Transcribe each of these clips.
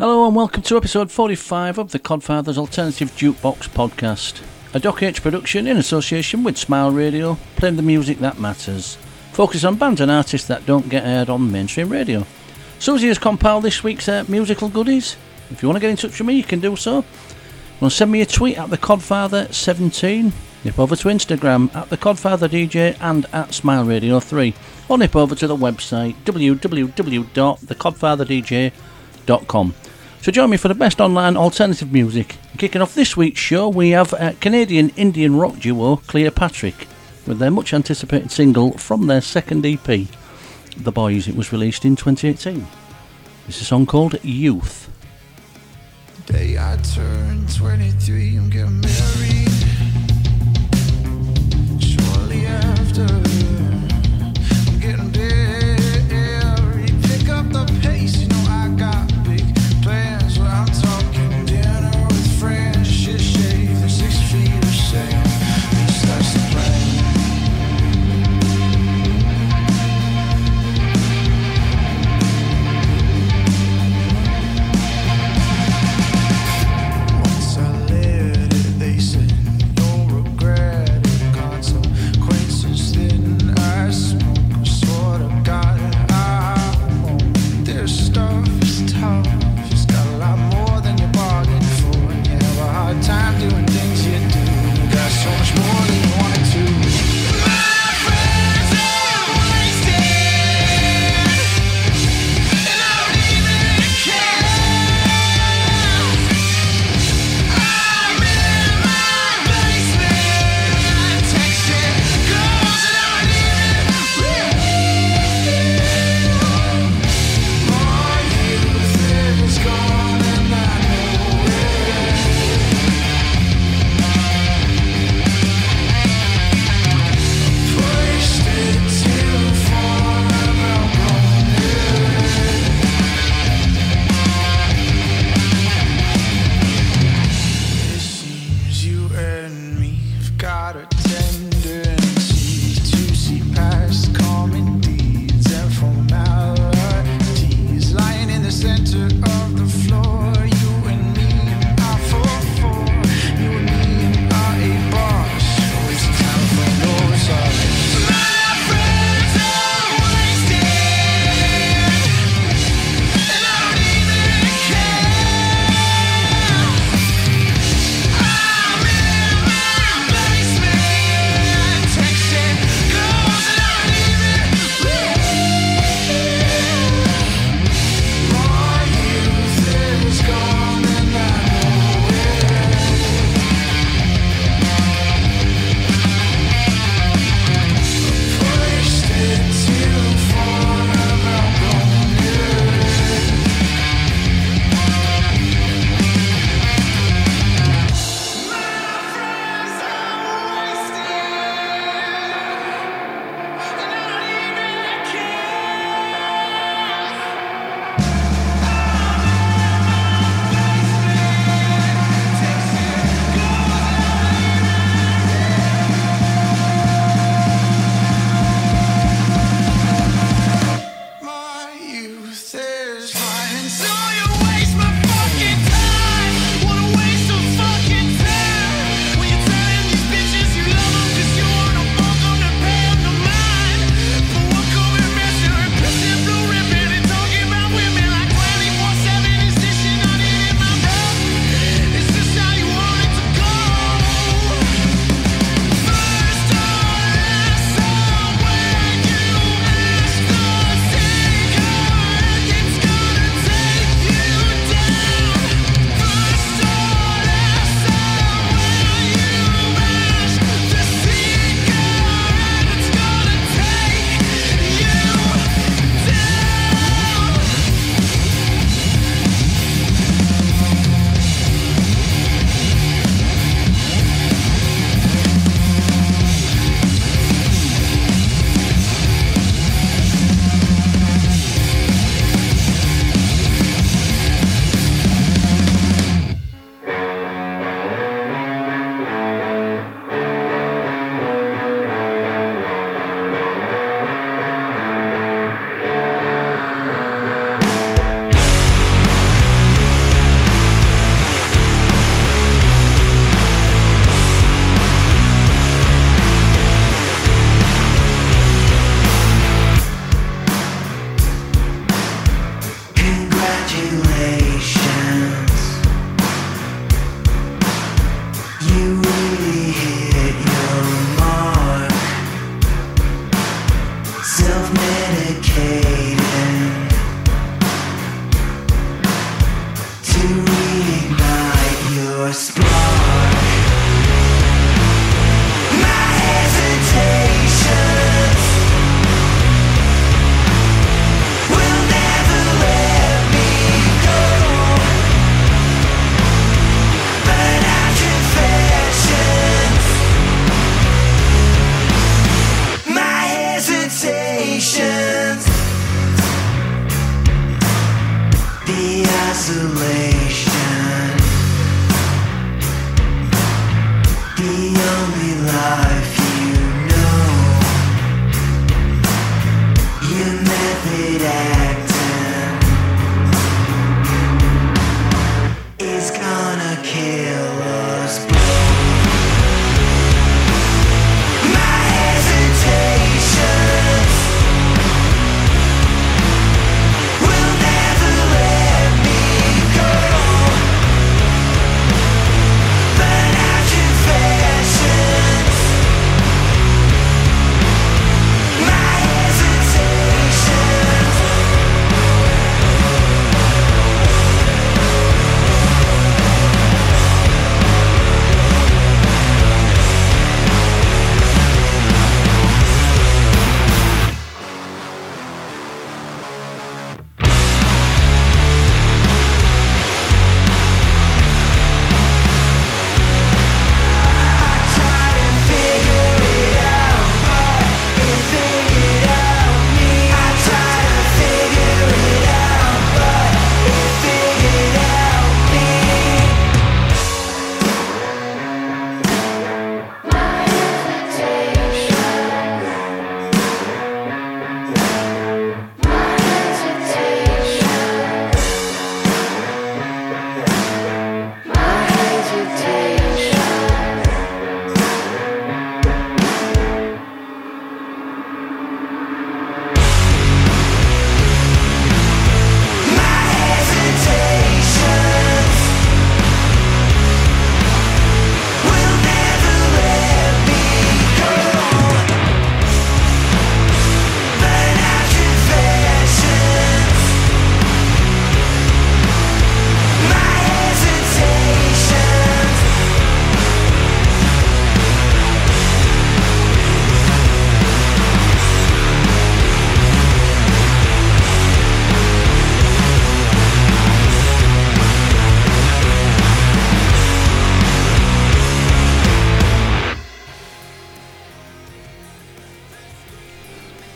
Hello and welcome to episode 45 of the Codfathers Alternative Jukebox podcast, a Doc H production in association with Smile Radio, playing the music that matters, focus on bands and artists that don't get aired on mainstream radio. Susie has compiled this week's musical goodies. If you want to get in touch with me, you can do so. You want to send me a tweet at thecodfather17, nip over to Instagram at thecodfatherdj and at smileradio3, or nip over to the website www.thecodfatherdj.com. So join me for the best online alternative music. Kicking off this week's show, we have Canadian Indian rock duo Cleopatrick with their much anticipated single from their second EP, The Boys. It was released in 2018. This is a song called Youth. The day I turned 23, I'm getting married. Shortly after, I'm getting buried. Pick up the pace, you know I got big plans. Where I'm talking dinner with friends, shit shaved and 6 feet of sand. That's the plan. Once I let it, they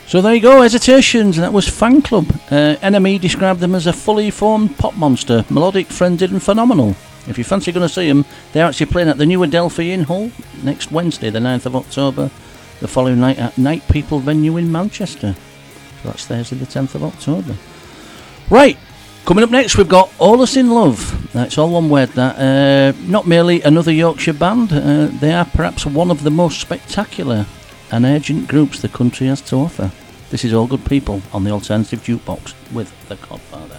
So there you go, Hesitations, and that was Fan Club. NME described them as a fully formed pop monster, melodic, frenzied and phenomenal. If you fancy going to see them, they're actually playing at the new Adelphi Inn Hall next Wednesday, the 9th of October, the following night at Night People venue in Manchester. So that's Thursday the 10th of October. Right, coming up next we've got All Us In Love. That's all one word, that. Not merely another Yorkshire band, they are perhaps one of the most spectacular and urgent groups the country has to offer. This is All Good People on the Alternative Jukebox with The Codfather.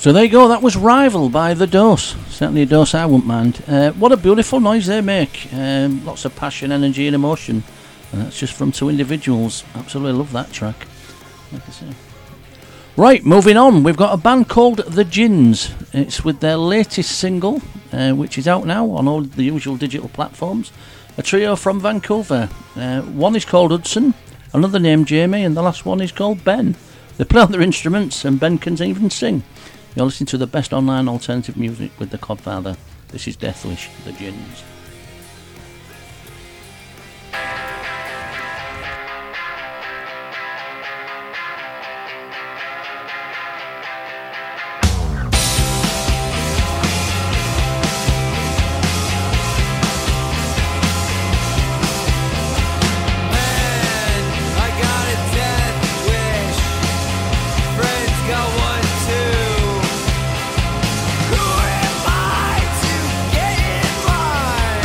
So there you go, that was Rival by The Dose. Certainly a dose I wouldn't mind. What a beautiful noise they make. Lots of passion, energy and emotion. And that's just from two individuals. Absolutely love that track. Like I say. Right, moving on. We've got a band called The Gins. It's with their latest single, which is out now on all the usual digital platforms. A trio from Vancouver. One is called Hudson, another named Jamie, and the last one is called Ben. They play on their instruments, and Ben can even sing. You're listening to the best online alternative music with the Codfather. This is Deathwish, The Gins. Who am I to get in line?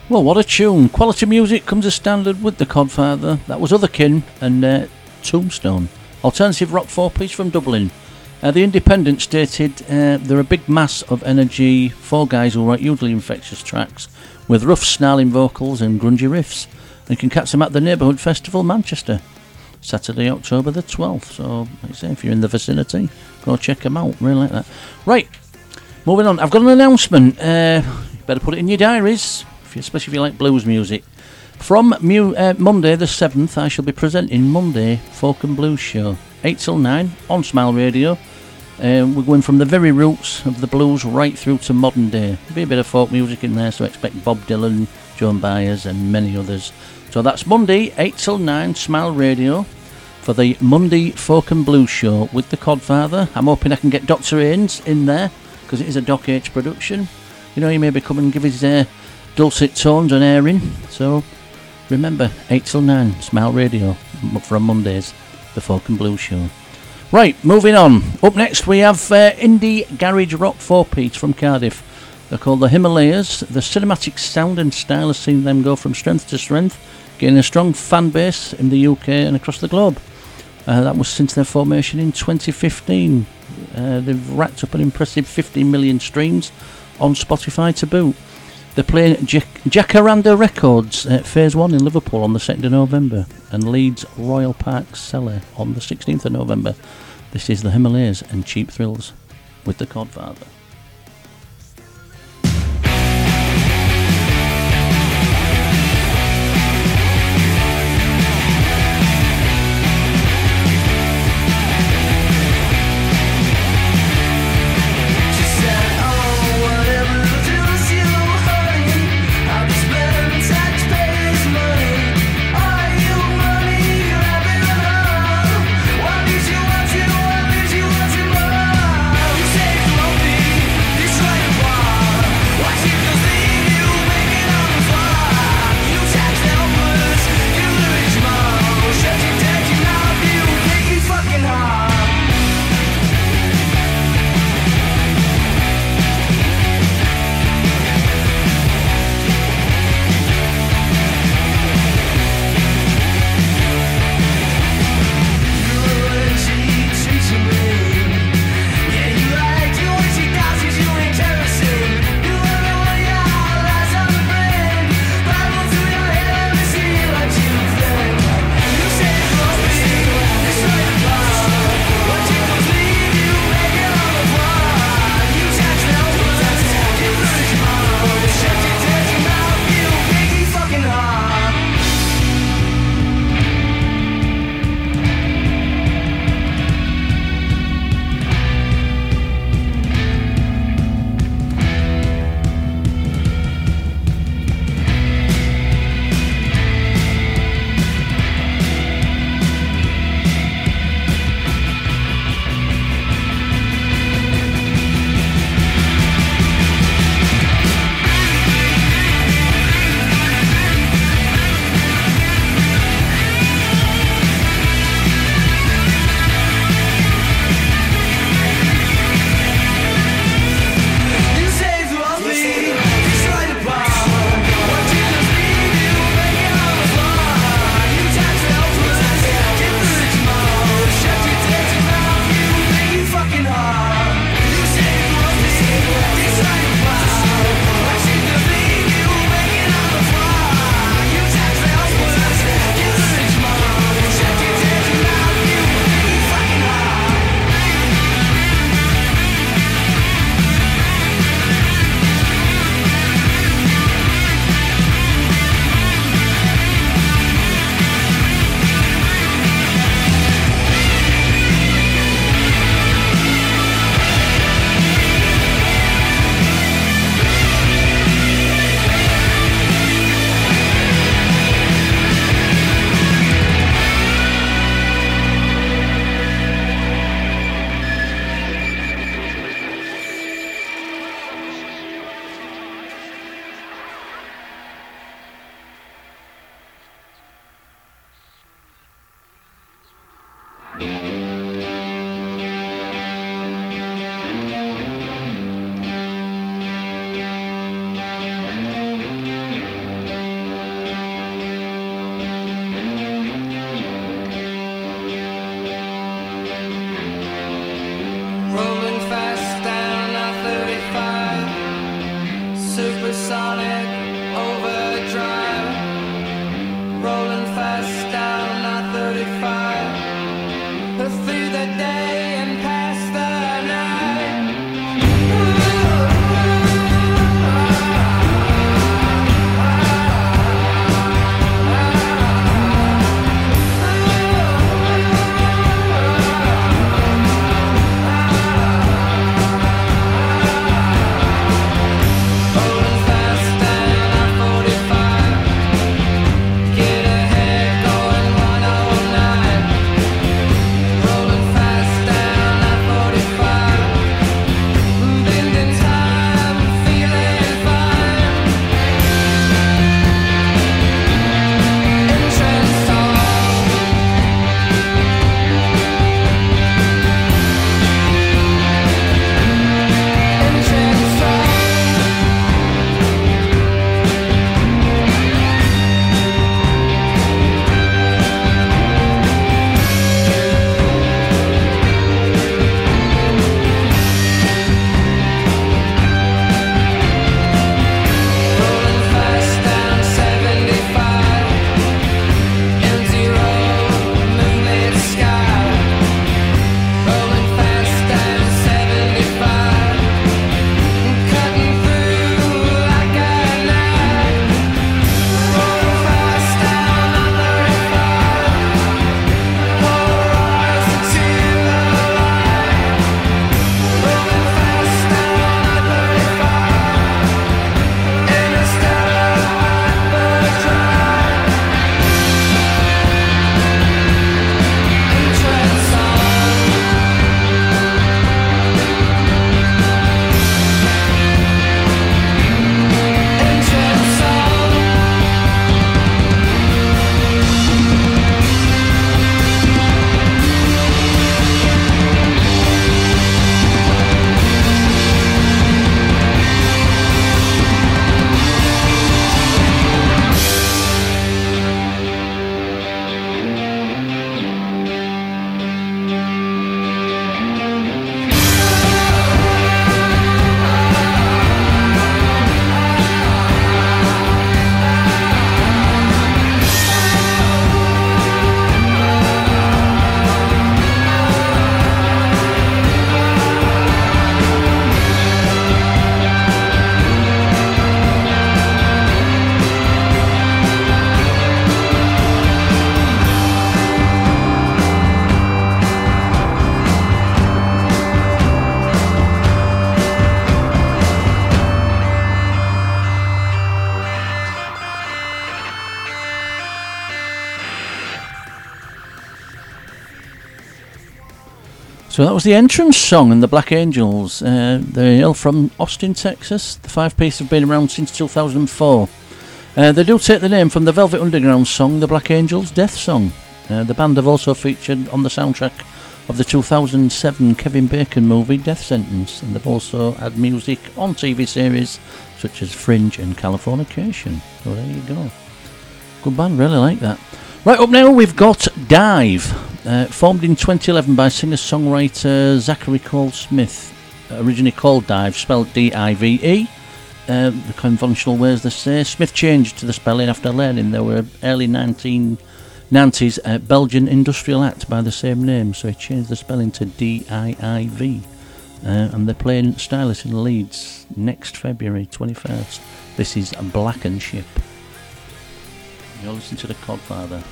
Well, what a tune. Quality music comes as standard with the Codfather. That was Otherkin and Tombstone. Alternative rock four-piece from Dublin. The Independent stated they're a big mass of energy, four guys who write hugely infectious tracks with rough snarling vocals and grungy riffs. And you can catch them at the Neighbourhood Festival, Manchester, Saturday, October the 12th. So, like I say, if you're in the vicinity, go check them out. Really like that. Right, moving on. I've got an announcement. Better put it in your diaries, especially if you like blues music. From Monday the 7th, I shall be presenting Monday Folk and Blues Show, 8 till 9 on Smile Radio. We're going from the very roots of the blues right through to modern day. There'll be a bit of folk music in there, so expect Bob Dylan, Joan Baez and many others. So that's Monday, 8 till 9, Smile Radio, for the Monday Folk and Blues Show with the Codfather. I'm hoping I can get Dr. Haynes in there, because it is a Doc H production. You know, he may be coming and give his dulcet tones and airing. So remember, 8 till 9, Smile Radio, from Mondays, the Folk and Blues Show. Right, moving on. Up next we have indie garage rock four-piece from Cardiff. They're called the Himalayas. The cinematic sound and style has seen them go from strength to strength, gaining a strong fan base in the UK and across the globe. That was since their formation in 2015. They've racked up an impressive 15 million streams on Spotify to boot. They're playing Jacaranda Records at Phase 1 in Liverpool on the 2nd of November and Leeds Royal Park Cellar on the 16th of November. This is the Himalayas and Cheap Thrills with the Codfather. So that was the entrance song in the Black Angels. They hail from Austin, Texas. The five-piece have been around since 2004. They do take the name from the Velvet Underground song, the Black Angels' Death Song. The band have also featured on the soundtrack of the 2007 Kevin Bacon movie Death Sentence, and they've also had music on TV series such as Fringe and Californication. So there you go. Good band, really like that. Right, up now we've got Dive, formed in 2011 by singer-songwriter Zachary Cole Smith, originally called Dive, spelled D-I-V-E. The conventional ways they say. Smith changed to the spelling after learning there were early 1990s Belgian industrial act by the same name, so he changed the spelling to D-I-I-V. And they're playing Stylus in Leeds next February 21st. This is Blackened Ship. You're listening to The Codfather.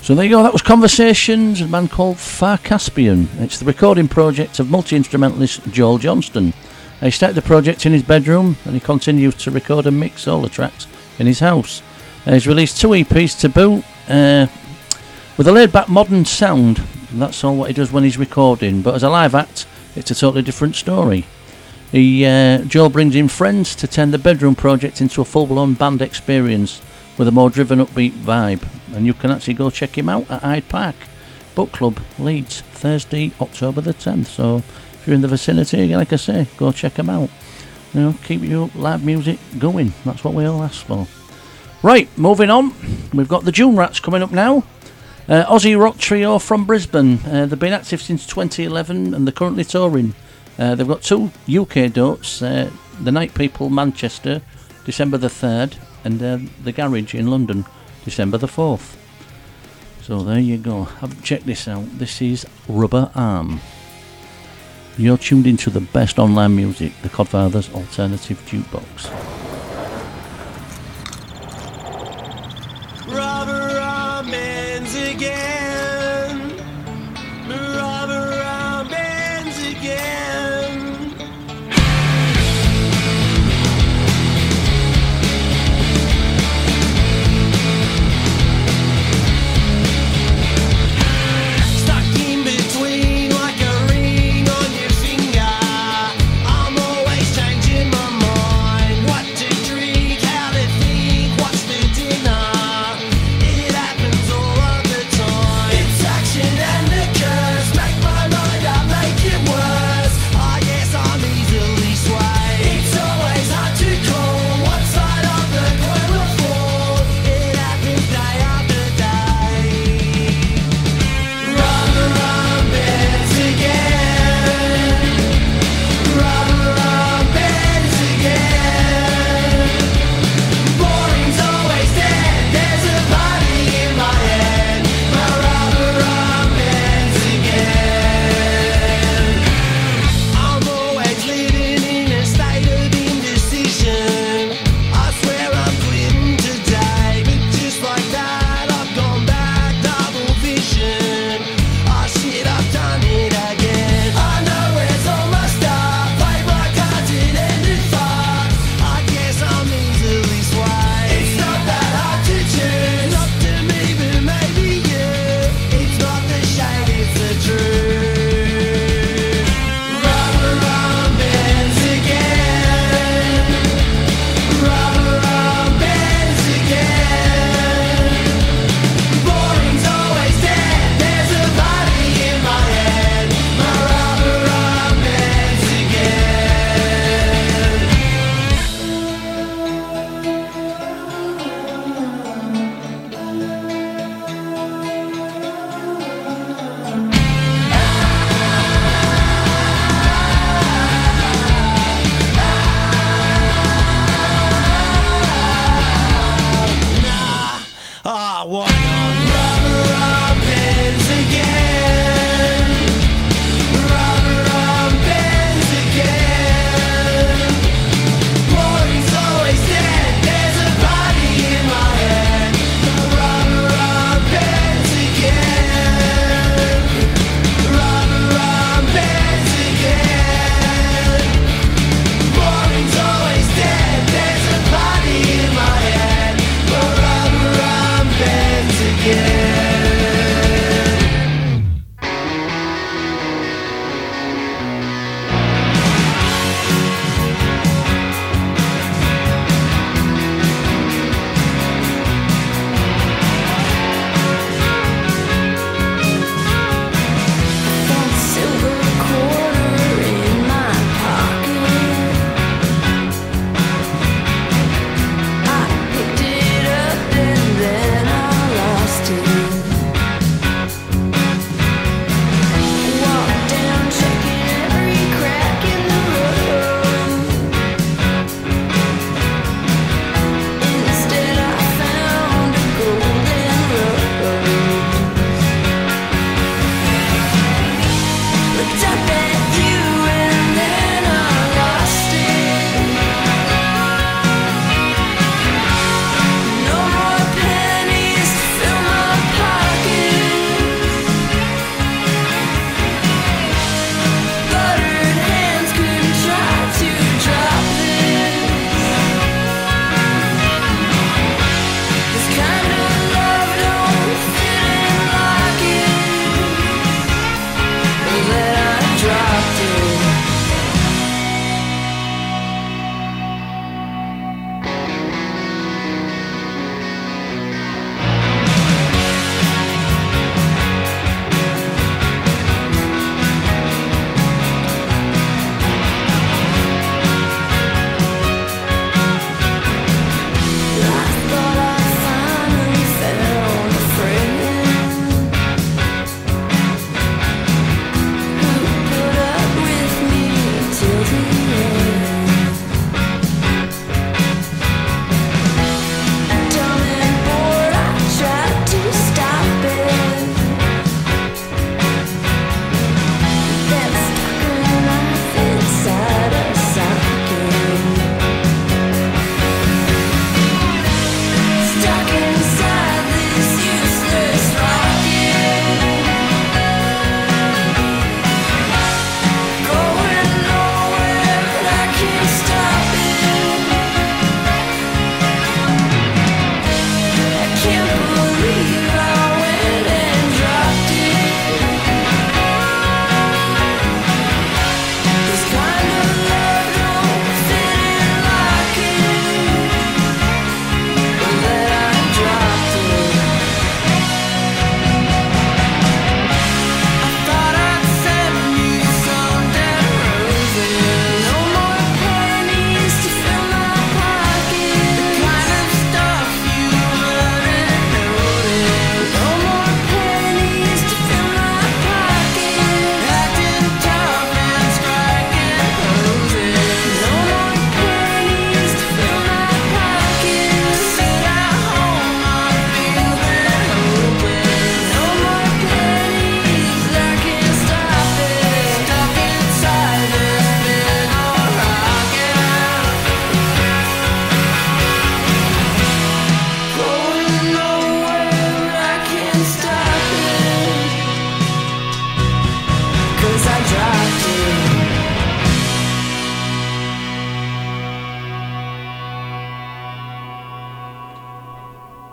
So there you go, that was Conversations, a band called Far Caspian. It's the recording project of multi-instrumentalist Joel Johnston. He started the project in his bedroom and he continues to record and mix solo tracks in his house. He's released 2 EPs to boot with a laid-back modern sound. That's all what he does when he's recording, but as a live act it's a totally different story. Joel brings in friends to turn the bedroom project into a full-blown band experience with a more driven upbeat vibe, and you can actually go check him out at Hyde Park Book Club, Leeds, Thursday, October the 10th. So if you're in the vicinity, like I say, go check him out. You know, keep your live music going. That's what we all ask for. Right, moving on. We've got the June Rats coming up now. Aussie rock trio from Brisbane. They've been active since 2011 and they're currently touring. They've got 2 UK dates. The Night People, Manchester, December the 3rd, and the Garage in London, December the 4th. So there you go. Check this out. This is Rubber Arm. You're tuned into the best online music, the Codfathers Alternative Jukebox. Rubber arm bands again. Rubber arm bands again. Stuck in between like a ring on your finger. I'm always changing my mind. What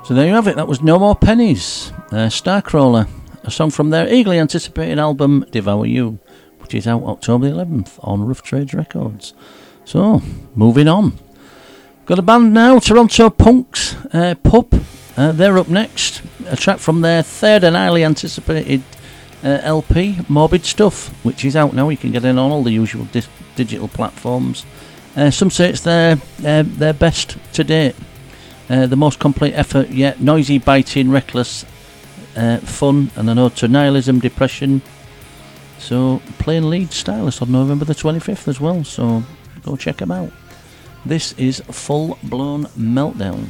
So there you have it, that was No More Pennies, Starcrawler, a song from their eagerly anticipated album Devour You, which is out October the 11th on Rough Trades Records. So, moving on. Got a band now, Toronto Punks, Pub. They're up next. A track from their third and highly anticipated LP, Morbid Stuff, which is out now. You can get it on all the usual digital platforms. Some say it's their best to date. The most complete effort yet. Noisy, biting, reckless, fun, and an ode to nihilism, depression. So, playing lead stylist on November the 25th as well. So, go check them out. This is Full Blown Meltdown.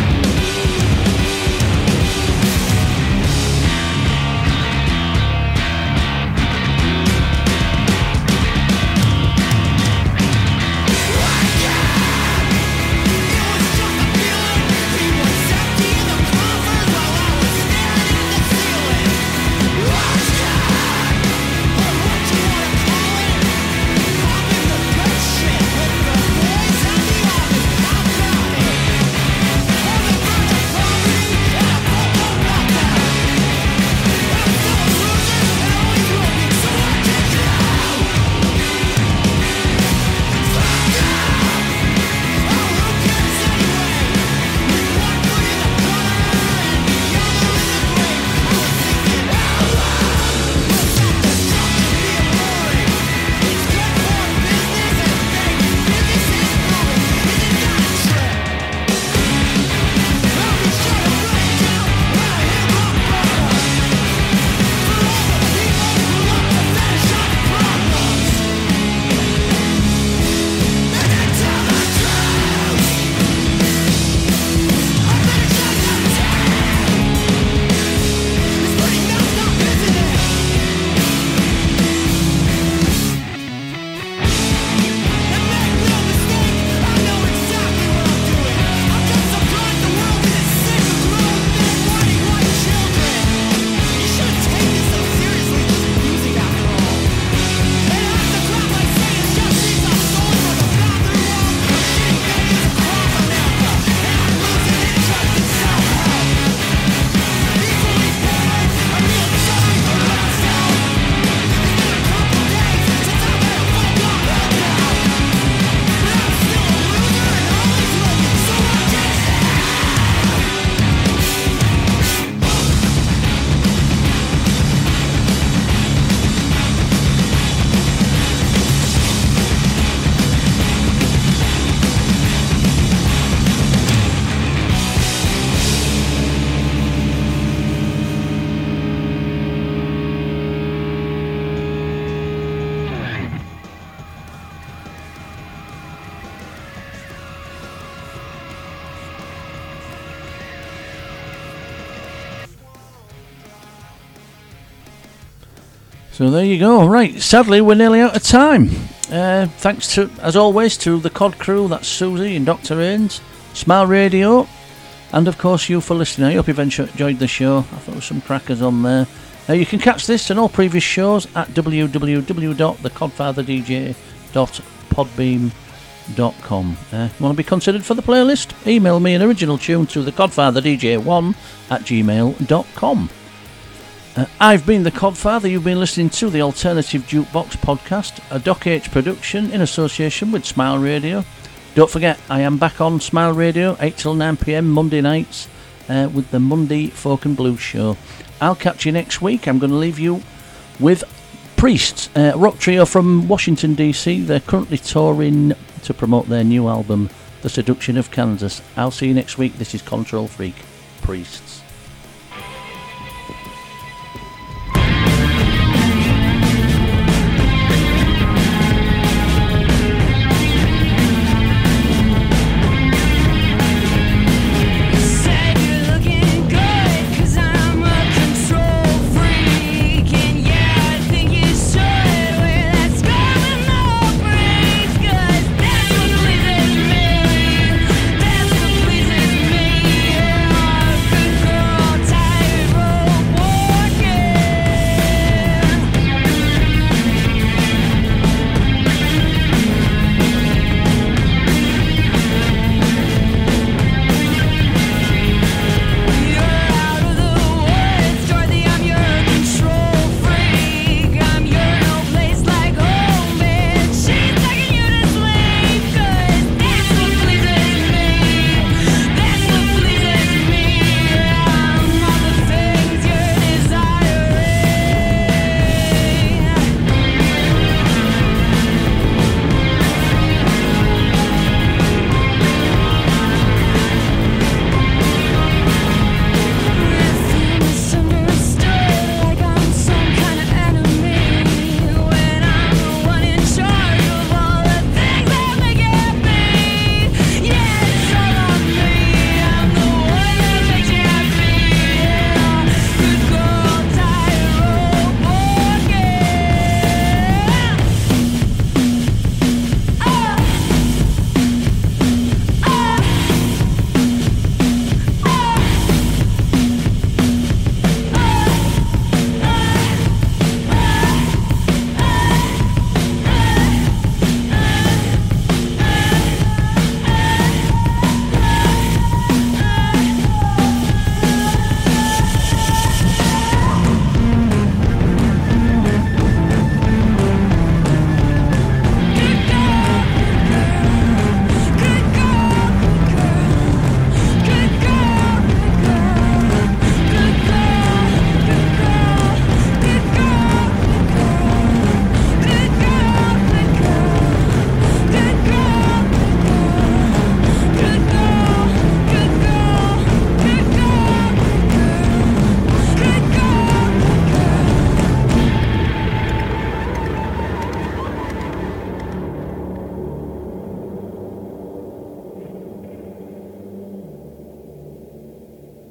So there you go. Right, sadly we're nearly out of time. Thanks to, as always, to the COD crew, that's Susie and Dr. Ains, Smile Radio, and of course you for listening. I hope you've enjoyed the show. I thought there was some crackers on there. You can catch this and all previous shows at www.thecodfatherdj.podbeam.com. Want to be considered for the playlist? Email me an original tune to thecodfatherdj1@gmail.com. I've been the Codfather. You've been listening to the Alternative Jukebox podcast, a Doc H production in association with Smile Radio. Don't forget, I am back on Smile Radio 8 till 9 p.m. Monday nights with the Monday Folk and Blues show. I'll catch you next week. I'm going to leave you with Priests, a rock trio from Washington DC. They're currently touring to promote their new album, The Seduction of Kansas. I'll see you next week. This is Control Freak, Priests.